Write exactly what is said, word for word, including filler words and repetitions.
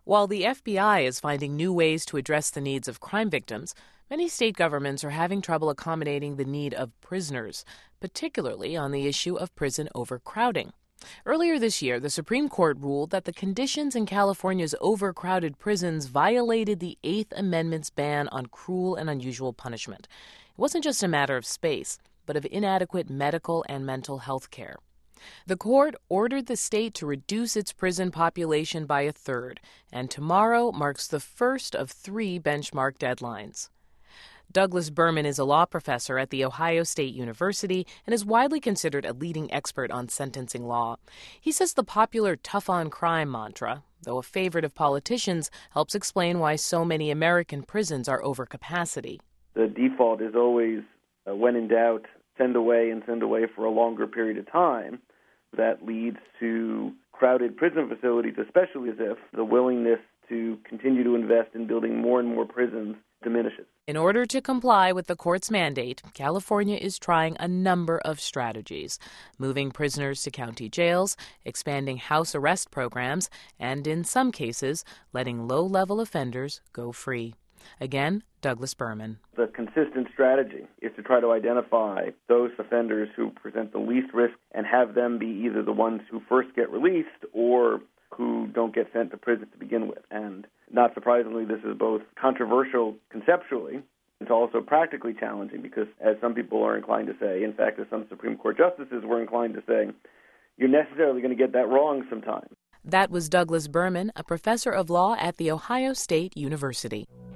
While the F B I is finding new ways to address the needs of crime victims, many state governments are having trouble accommodating the need of prisoners, particularly on the issue of prison overcrowding. Earlier this year, the Supreme Court ruled that the conditions in California's overcrowded prisons violated the Eighth Amendment's ban on cruel and unusual punishment. It wasn't just a matter of space, but of inadequate medical and mental health care. The court ordered the state to reduce its prison population by a third, and tomorrow marks the first of three benchmark deadlines. Douglas Berman is a law professor at The Ohio State University and is widely considered a leading expert on sentencing law. He says the popular tough on crime mantra, though a favorite of politicians, helps explain why so many American prisons are over capacity. The default is always, uh, when in doubt, send away and send away for a longer period of time. That leads to crowded prison facilities, especially as if the willingness to continue to invest in building more and more prisons diminishes. In order to comply with the court's mandate, California is trying a number of strategies, moving prisoners to county jails, expanding house arrest programs, and in some cases, letting low-level offenders go free. Again, Douglas Berman. The consistent strategy is to try to identify those offenders who present the least risk and have them be either the ones who first get released or who don't get sent to prison to begin with. And not surprisingly, this is both controversial conceptually. It's also practically challenging because, as some people are inclined to say, in fact, as some Supreme Court justices were inclined to say, you're necessarily going to get that wrong sometime. That was Douglas Berman, a professor of law at The Ohio State University.